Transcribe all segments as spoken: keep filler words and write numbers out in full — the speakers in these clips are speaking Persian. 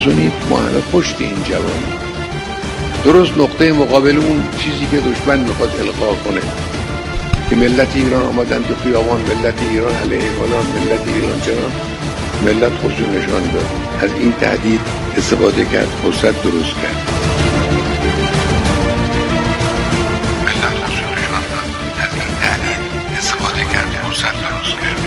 زنید ما همه پشت این جوانی، درست نقطه مقابل اون چیزی که دشمن میخواد القا کنه که ملت ایران آمدن تو خیابان، ملت ایران علیه فلان، ملت ایران چنان، ملت خودشون نشان داد، از این تهدید استفاده کرد، فرصت درست کرد. ملت خودشون نشان داد، از این تهدید استفاده کرد، فرصت درست کرد.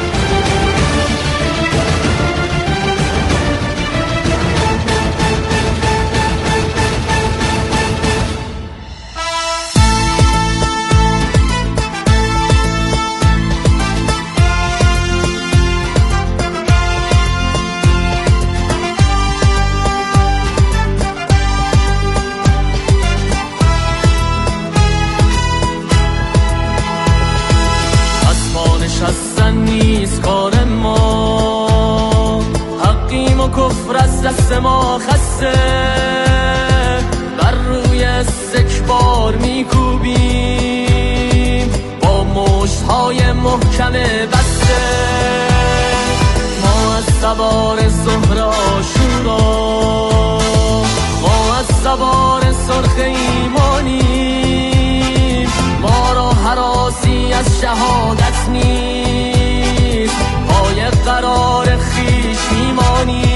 کفر از دست ما خسته، بر روی استکبار میکوبیم با مشت‌های محکم بسته. ما از سوار زهرا شورا، ما از سوار سرخ ایمانیم، ما را هراسی از شهادت نیست، پای قرار خیش میمانیم.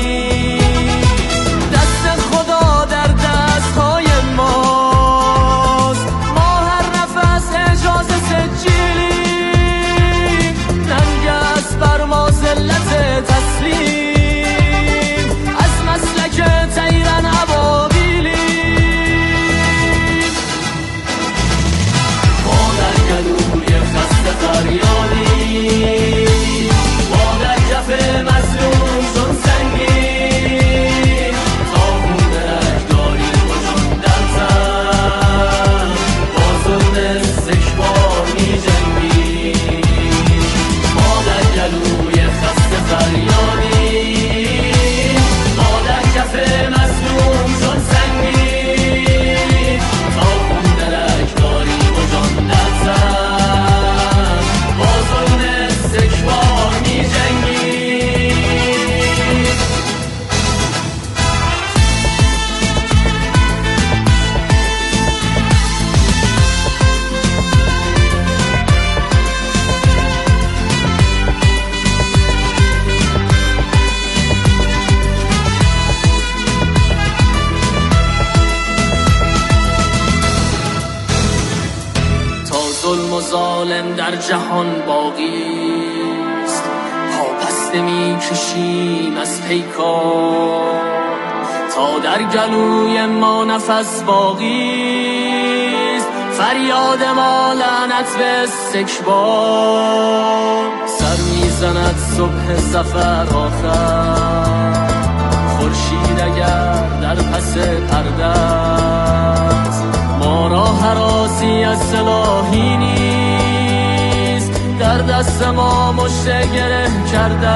ظلم و ظالم در جهان باقیست، پا پس نمی کشیم از پیکار، تا در گلوی ما نفس باقیست، فریاد ما لعنت به استکبار. سر میزند صبح ظفر آخر، خورشید اگر در پس پرده است، ما را هراسی از سلاحی نیست، در دست ما مشت گره کرده.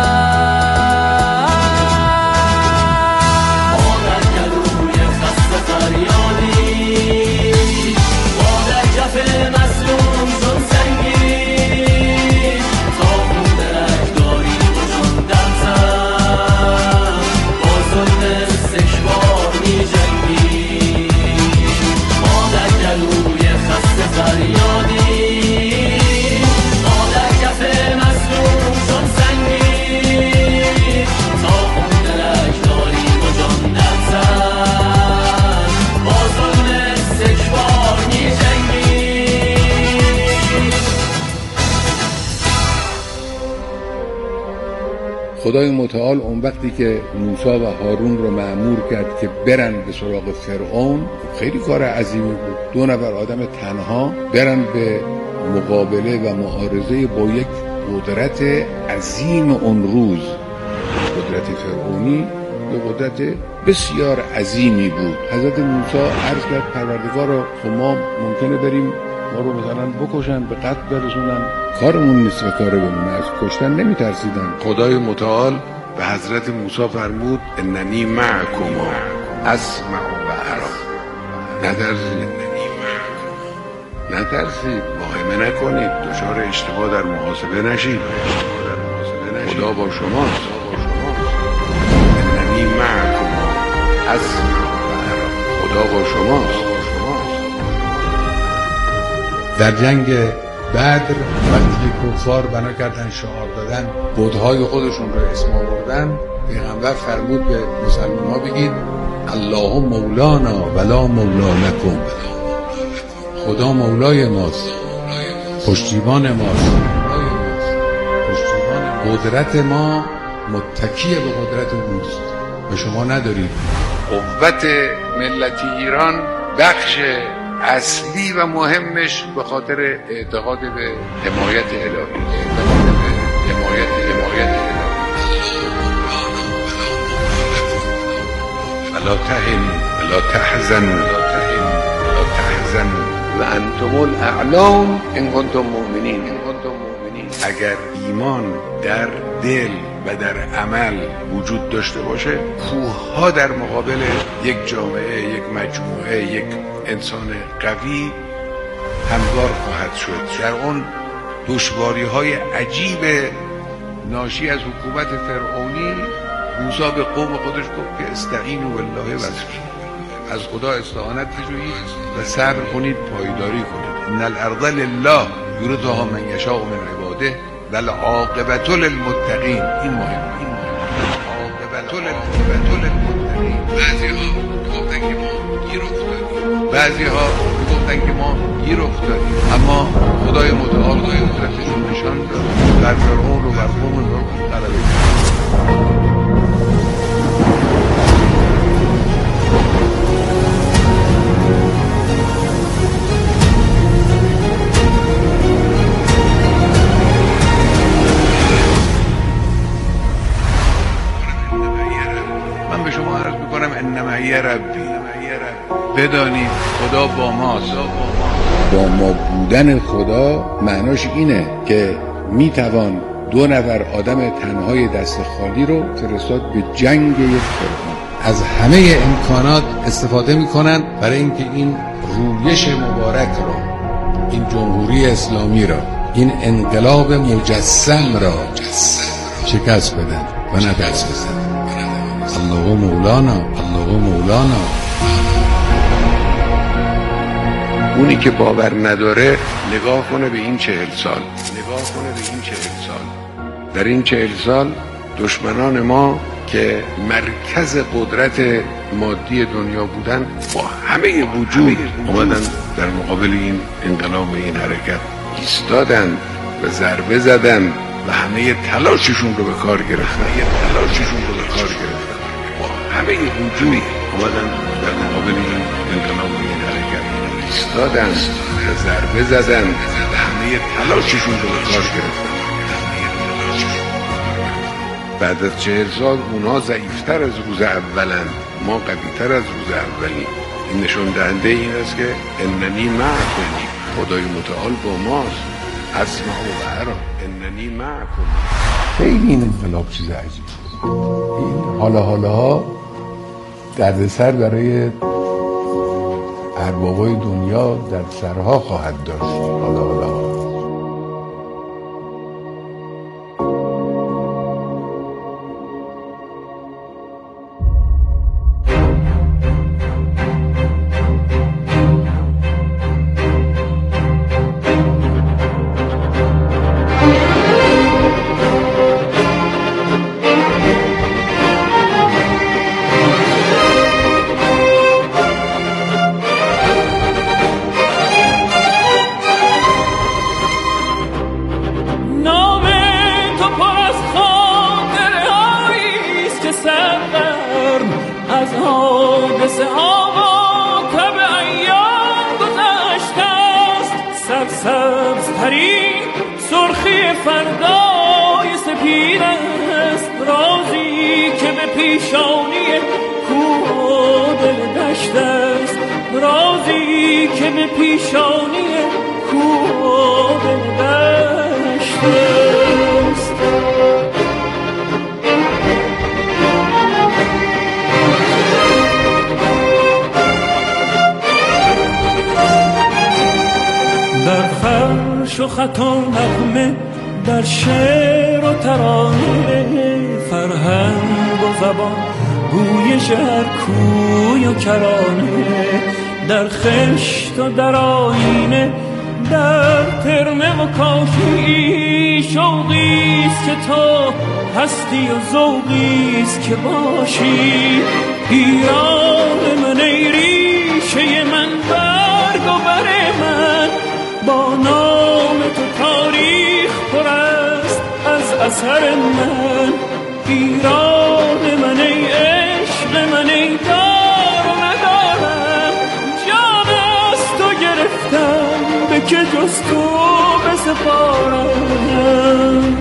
ما در گلوی خسته فریادیم، ما در کف مظلوم چون سنگیم، تا خون درک داریم و چون در تن با ظلم استکبار می جنگیم. ما در گلوی خسته فریادیم، ما در کف مظلوم چون سنگیم، تا خون درک داریم و جان در تن با ظلم استکبار می جنگیم. خدای متعال اون وقتی که موسی و هارون رو مأمور کرد که برن به سراغ فرعون، خیلی کار عظیمی بود. دو نفر آدم تنها برن به مقابله و معارضه با یک قدرت عظیم اون روز. قدرت فرعونی به قدرت بسیار عظیمی بود. حضرت موسی عرض کرد پروردگارا، خب ما ممکنه بریم ما رو مثلا بکشن، به قتل برسونن، کارمون نیست و کار بمونه. از کشتن نمی ترسیدن. خدای متعال به حضرت موسی فرمود اننی معکما اسمع و ارا. نترسید، نترسید، واهمه نکنید، دچار اشتباه در محاسبه نشید. خدا با شماست. اننی معکما در جنگ بدر وقتی که کفار بنا کردن شعار دادن بت‌های خودشون رو اسم آوردن، پیغمبر فرمود به مسلمان ها بگید الله مولانا ولا مولا لکم، خدا مولای ماست، پشتیبان ماست، قدرت ما متکی به قدرت اوست و شما ندارید. قوت ملتی ایران بخش اصلی و مهمش به خاطر اعتقاد به حمایت الهی، اعتقاد به حمایت حمایت الهی. ولا تهنوا ولا تحزنوا ولا تحزنوا وانتم الاعلون ان کنتم مؤمنین. ان کنتم مؤمنین. اگر ایمان در دل و در عمل وجود داشته باشه، کوه‌ها در مقابل یک جامعه، یک مجموعه، یک انسان قوی هموار خواهد شد. در اون دشواری‌های عجیب ناشی از حکومت فرعونی، موسی به قوم خودش گفت که استعینوا بالله و از خدا استعانت بجویید و صبر کنید، پایداری کنید. ان الارض لله یورثها من یشاء من عباده والعاقبة للمتقین. این مهم، این مهم. عاقبة للمتقین. بعضی‌ها گفتن که ما گیر افتادیم، بعضی‌ها گفتن که ما گیر افتادیم، اما خدای متعال خدای قدرتشون نشان داد در فرعون و بر قوم فرعون غلبه کرد. ربی، بدانید خدا با ماست. با ما بودن خدا معناش اینه که میتوان دو نفر آدم تنهای دست خالی رو فرستاد به جنگ یک فرعون. از همه امکانات استفاده میکنن برای اینکه این رویش مبارک رو، این جمهوری اسلامی را، این انقلاب مجسم را شکست بدن و نتوانند. الله مولانا، الله مولانا. اونی که باور نداره نگاه کنه به این چهل سال، نگاه کنه به این چهل سال. در این چهل سال دشمنان ما که مرکز قدرت مادی دنیا بودن با همه وجود اومدن در مقابل این انقلاب، این حرکت ایستادن و ضربه زدن و همه تلاششون رو به کار گرفتن، همه تلاششون رو به کار گرفتن. همه وجود آمدن در مقابل این انقلاب و این حرکت ایستادن و ضربه زدن و همه تلاششون رو به کار گرفتن. بعد از چهل سال اونها ضعیفتر از روز اولن، ما قویتر از روز اولیم. این نشون دهنده این است که اننی معکم، خدای متعال با ماست. اسمع و ارا اننی معکم. خیلی این انقلاب چیز عجیبه. این حالا حالا ها دردسر برای اربابای دنیا در سرها خواهد داشت. حالا حالا از حادثه ها و کب ایام گذشته است. سبز ترین سرخی فردای سپید است. رازی که به پیشانی کوه و دل دشت است. رازی که به پیشانی کوه و دل دشت است. در فرش و خط و نغمه، در شعر و ترانه، فرهنگ و زبان، گویش هر کوی و کرانه، در خشت و در آینه، در ترمه و کاشی، شوقیست که تو هستی و ذوقیست که باشی. ایران من ای ریشه من، برگ و بر من، با نام تو تاریخ پر است از اثر من. ایران من ای عشق من، ای دار و ندارم، جان از تو گرفتم به که جز تو بسپارم.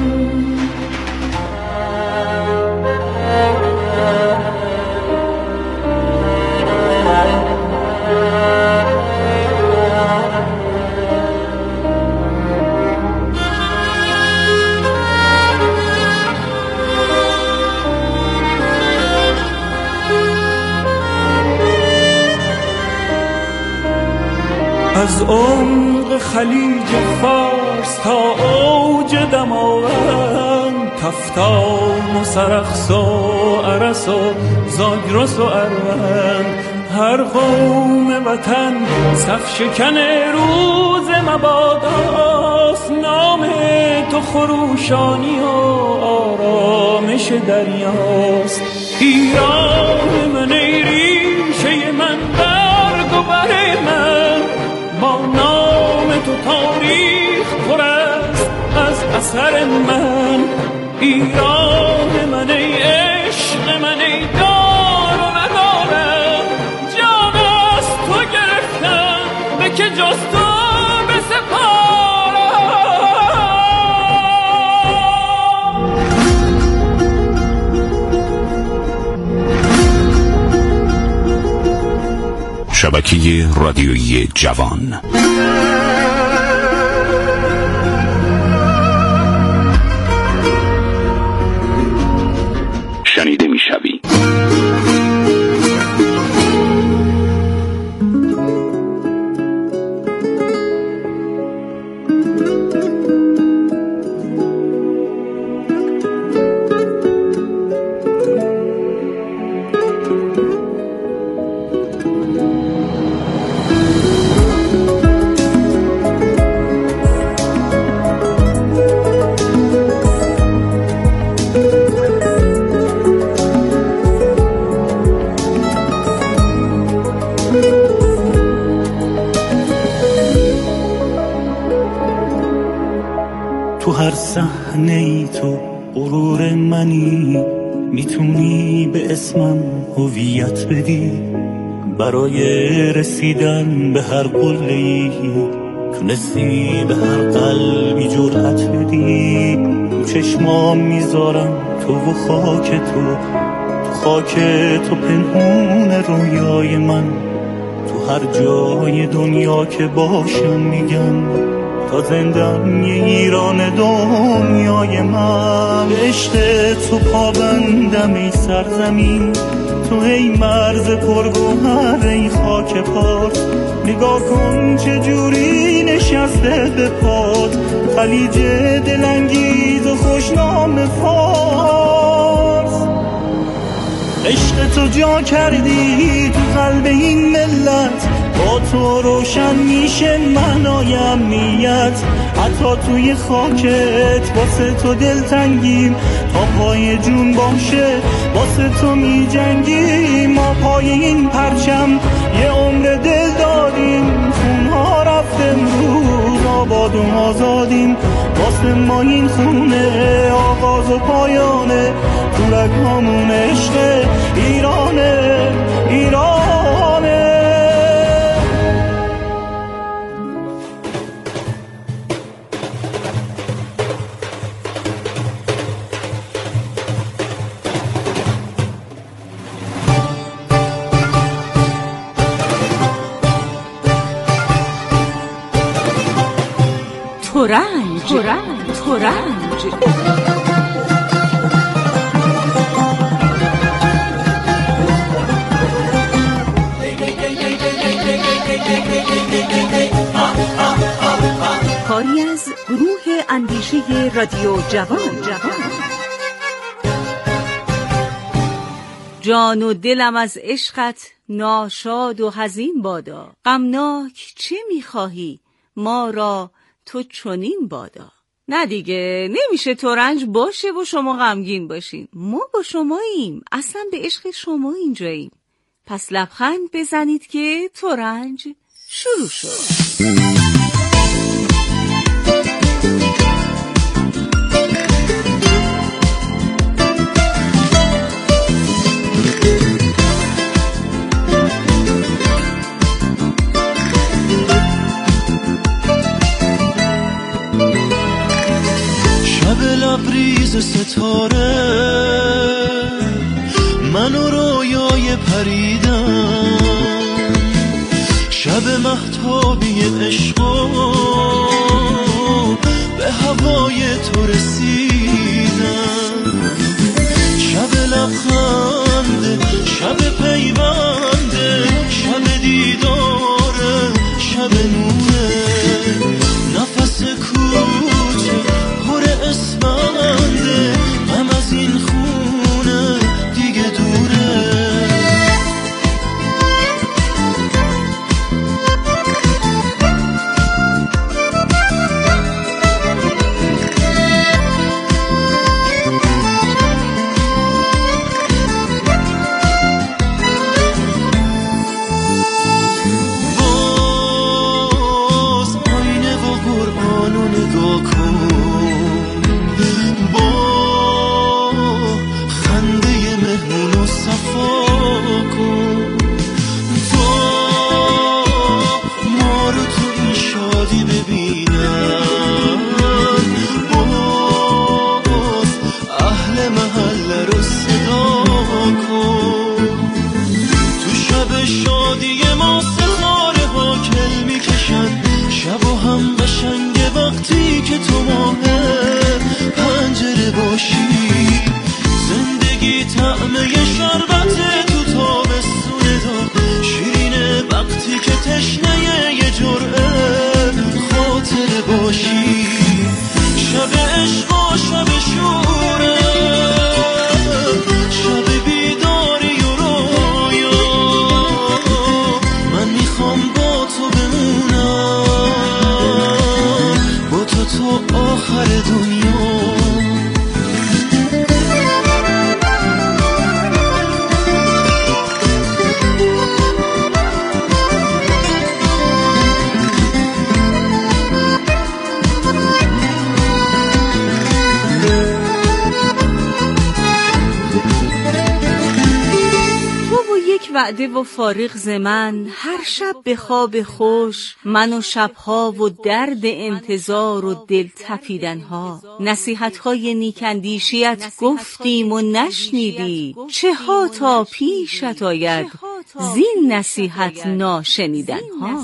از عمق خلیج فارس تا اوج دماوند، کفتان و سرخس و ارس و زاگرس و اروند، هر قوم وطن صف شکن روز مباداست. نام تو خروشانی و آرامش دریاست. ایران من ای ریشه من، برگ و بر من، با نام تو تاریخ پر است از اثر من. ایران من ای عشق من، ای دار و ندارم، جان از تو گرفتم به که جز تو بسپارم. شبکه رادیویی جوان. شنیده میشوی. تو هر صحنه ای تو غرور منی، میتونی به اسمم هویت بدی. برای رسیدن به هر قله‌ای تونستی به هر قلبی جرأت بدی. تو چشمام میذارم تو و خاک تو، تو خاک تو پنهون رویای من. تو هر جای دنیا که باشم میگم تا زندم یه ایران دنیای من. عشق تو پابندم ای سرزمین، تو ای مرز پرگوهر ای خاک پات. نگاه کن چه جوری نشسته به پات، خلیج دلانگیز و خوشنام فارس. عشق تو جا کردی تو قلب این ملت، با تو روشن میشه معنای امنیت. حتی توی خاکت واسه تو دلتنگیم، تا پای جون باشه واسه تو میجنگیم. ما پای این پرچم یه عمر دل دادیم، خونها رفت امروز آباد و آزادیم. واسه ما این خونه آغاز و پایانه، تو رگامون عشق ایرانه ایرانه. ترنج ترنج ترنج کاری از گروه اندیشه رادیو جوان. جان و دلم از عشقت ناشاد و حزین بادا. غمناک چه میخواهی ما را تو چنین بادا. نه دیگه نمیشه ترنج باشه و شما غمگین باشین. ما با شماییم، اصلا به عشق شما اینجاییم. پس لبخند بزنید که ترنج شروع شد. لبریز ستاره من و رویای پریدم، شب مهتابی عشقو به هوای تو رسیدم. شب لبخنده، شب پیونده، شب دیداره، شب نوره، نفس کوچه پر اسمنده، غم از این خونه دیگه دوره. باز آینه و قرآنو نگاه کن، وقتی که تو ماه پنجره باشی، زندگی طعمه شربت تو تابستون داغ، شیرینه وقتی که تشنه یه جرعه خاطره باشی. شب عشق و شب شوره، شب بیداری و رویا، من میخوام با تو بمونم، تو آخر دنیا. وعده و فارغ ز من، هر شب به خواب خوش، من و شبها و درد انتظار و دل تپیدنها. نصیحتهای نیکندیشیت گفتیم و نشنیدی، چه ها تا پیشت آید زین نصیحت ناشنیدنها.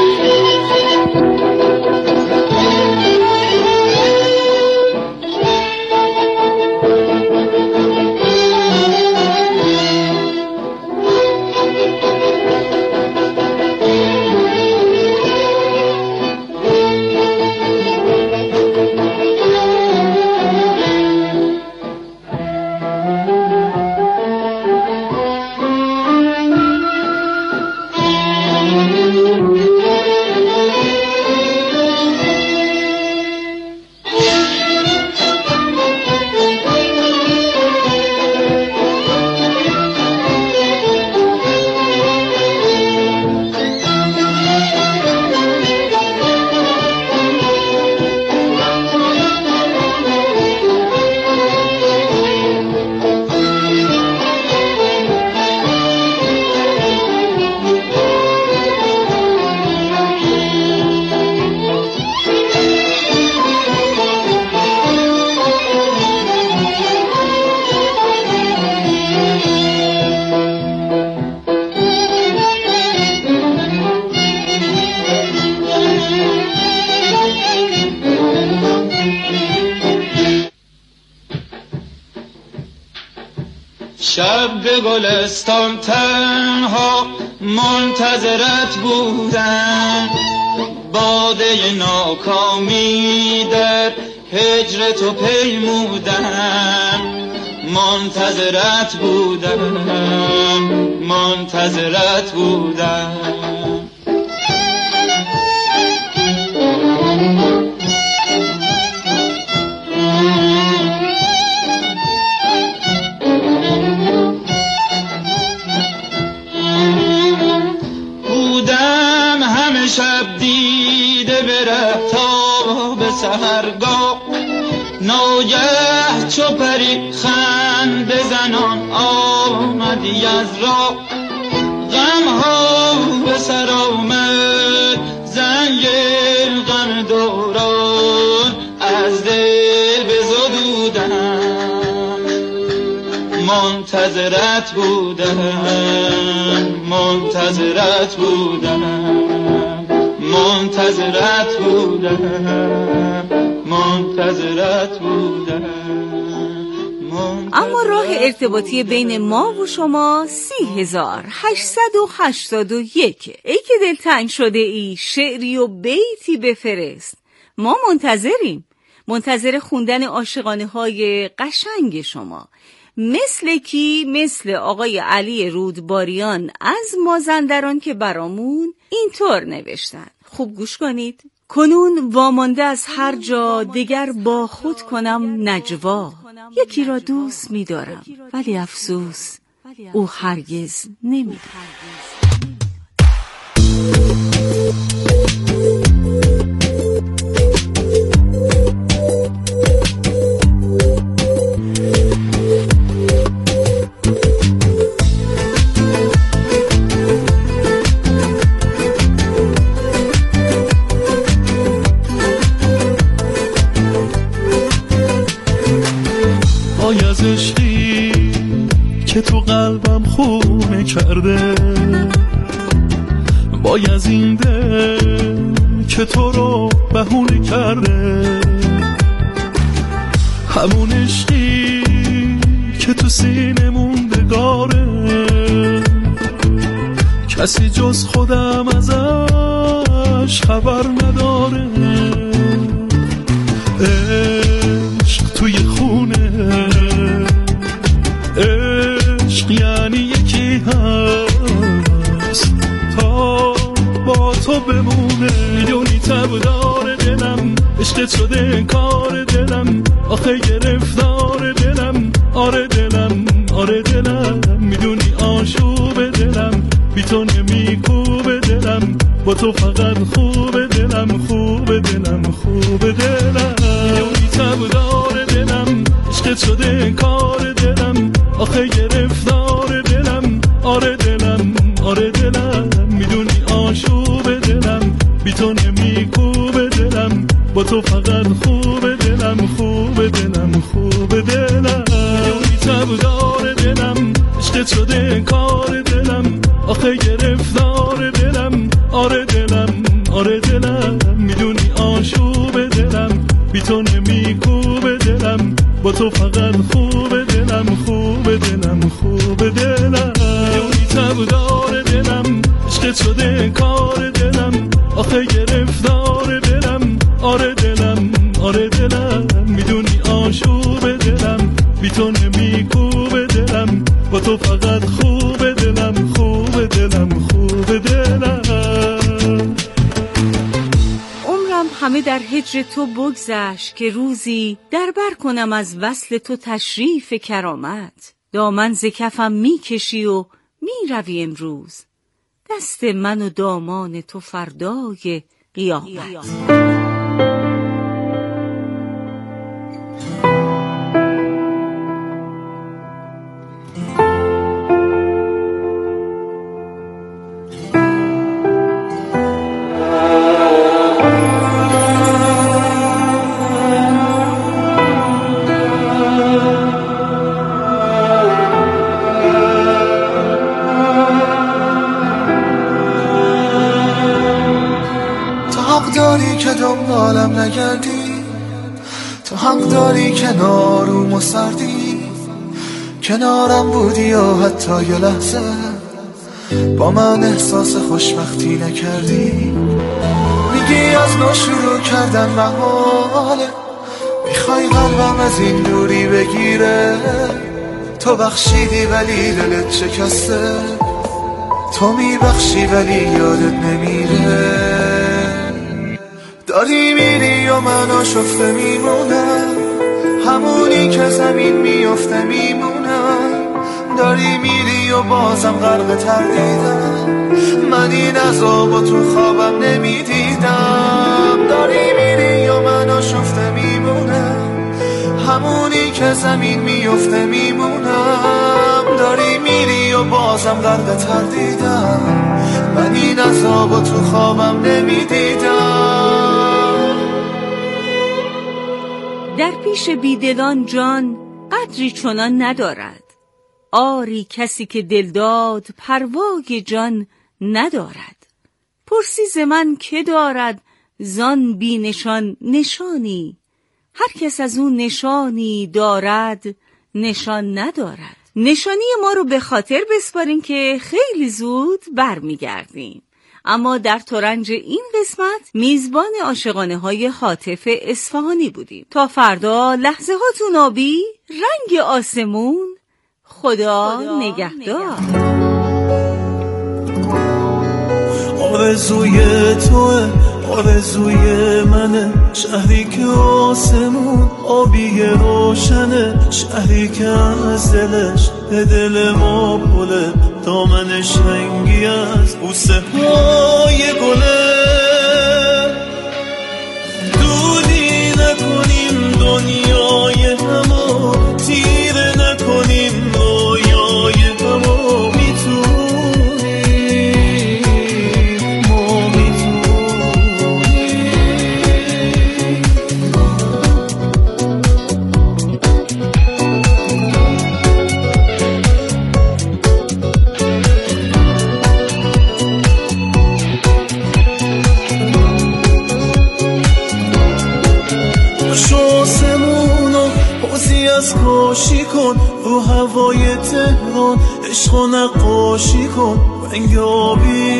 شب به گلستان تنها منتظرت بودم، باده ناکامی در هجر تو پیمودم. منتظرت بودم، منتظرت بودم. سحرگاه ناگه چو پری خنده زنان آمدی از راه غم ها به سر آمد زنگ غم دوران از دل بزدودم منتظرت بودم منتظرت بودم منتظرت بودم منتظرت بودم. اما راه ارتباطی بین ما و شما سی هزار هشتصد و هشتاد و یک. ای که دلتنگ شده ای شعری و بیتی بفرست، ما منتظریم، منتظر خوندن عاشقانه های قشنگ شما. مثل کی؟ مثل آقای علی رودباریان از مازندران که برامون اینطور نوشتن. خوب گوش کنید. کنون وامانده از هر جا دگر با خود کنم نجوا، یکی را دوست می دارم ولی افسوس او هرگز نمی دارم. که تو قلبم خونه کرده، وای از این دل که تو رو بهونه کرده، همون عشقی که تو سینه موندگاره، کسی جز خودم ازش خبر نداره. عشق توی خونه، عشق یعنی یکی هست تا با تو بمونه. میدونی تب داره دلم، عشقت شده کار دلم، آخه گرفتار دلم، آره دلم آره دلم. میدونی آشوب دلم بی تو نمیکوب دلم، با تو فقط خوب دلم خوب دلم خوب دلم. میدونی تب داره دلم، عشقت شده کار دلم، آخه گرفتار دلم، آره دلم آره دلم. میدونی آشوب دلم بی تو نمیکوب دلم، با تو فقط خوب دلم خوب دلم خوب دلم. میدونی تب داره دلم، عشقت شده کار دلم، آخه گرفتار دلم، آره دلم آره دلم. میدونی آشوب دلم بی تو نمیکوب دلم، با تو فقط خوب دلم خوب دلم خوب دلم. میدونی تب داره دلم، عشقت شده کار دلم، آخه گرفتار دلم، آره دلم آره دلم. میدونی آشوب دلم بی تو نمیکوب دلم، با تو فقط خوب دلم خوب دلم خوب دلم. عمرم همه در هجر تو بگذشت، که روزی در بر کنم از وصل تو تشریف کرامت. دامن ز کفم می کشی و می روی امروز، دست من و دامان تو فردای قیامت. که دنبالم نگردی، تو حق داری کنارم و سردی، کنارم بودی و حتی یه لحظه با من احساس خوشبختی نکردی. میگی از نو شروع کردن محاله، میخوای قلبم از این دوری بگیره. تو بخشیدی ولی دلت شکسته، تو میبخشی ولی یادت نمیره. داری میری و من آشفته میمونم، همونی که زمین میفته میمونم. داری میری و بازم غرق تردیدم، من این عذابو تو خوابم نمیدیدم. داری میری یا من آشفته میمونم، همونی که زمین میفته میمونم. داری میری و بازم غرق تردیدم، من این عذابو تو خوابم نمیدیدم. در پیش بیدلان جان قدری چنان ندارد، آری کسی که دل داد پروای جان ندارد. پرسی ز من که دارد زان بی نشان نشانی، هر کس از اون نشانی دارد نشان ندارد. نشانی ما رو به خاطر بسپارین که خیلی زود برمیگردیم. اما در ترنج این قسمت میزبان عاشقانه های هاتف اصفهانی بودیم. تا فردا لحظه هاتون آبی، رنگ آسمون، خدا, خدا نگهدار. آرزوی توه، آرزوی منه، شهری که آسمون آبی روشنه، شهری که از دلش به دل ما پله، دامنش رنگی از بوسه های گله. دودی نکنیم دنیای همو، تیره نکنیم رویای همو، میتونیم ما میتونیم. شاسمونو حوزی از کاشی کن، رو هوای تهران عشق و نقاشی کن، رنگ آبی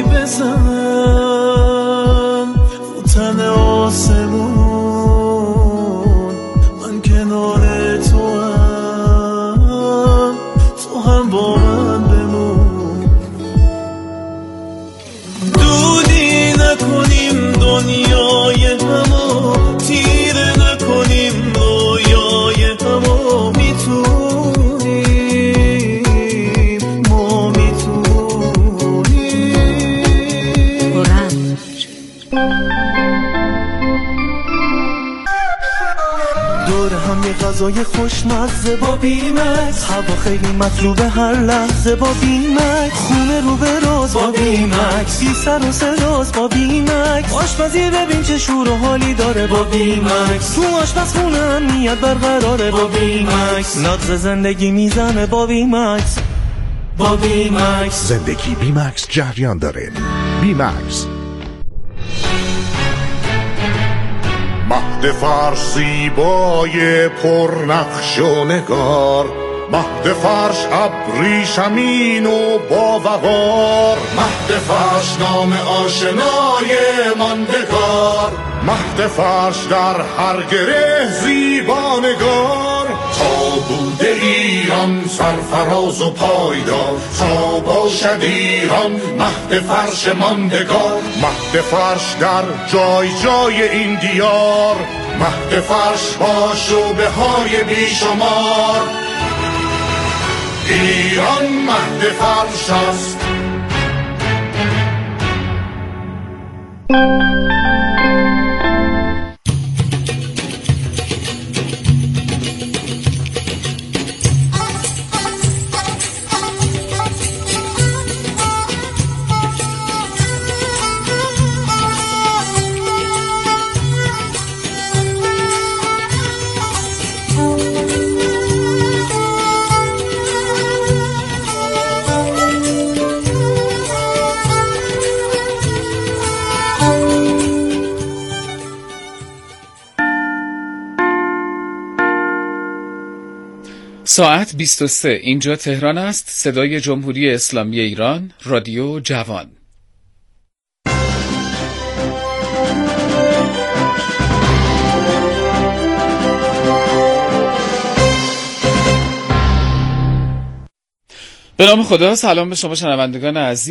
بزن رو تن آسمون. من کنار تو هم، تو هم با من بمون. دودی نکنیم دنیای همو، تیره نکنیم رویای همو، میتونیم ما میتونیم. دور هم یه غذای خوشمزه با بیمکس، هوا خیلی مطلوبه هر لحظه با بیمکس، خونه رو به راز با بیمکس، بی سر و صداست با بیمکس، آشپزی ببین چه شور و حالی داره با بیمکس، تو آشپزخونه امنیت برقراره با بیمکس، ناز زندگی میزنه با بیمکس، با بیمکس. زندگی بیمکس جریان داره. بیمکس مهد فرشی بای پرنقش و نگار، مهد فرش ابریشمین و با وقار، مهد فرش نام آشنای ماندگار، مهد فرش در هر گره زیبانگار. تا بوده ایران سرفراز و پایدار، تا باشد ایران مهد فرش ماندگار، مهد فرش در جای جای این دیار، مهد فرش با شعبه های بیشمار. ایران مهد فرش است. ساعت بیست و سه. اینجا تهران است. صدای جمهوری اسلامی ایران، رادیو جوان. به نام خدا. سلام به شما شنوندگان عزیز.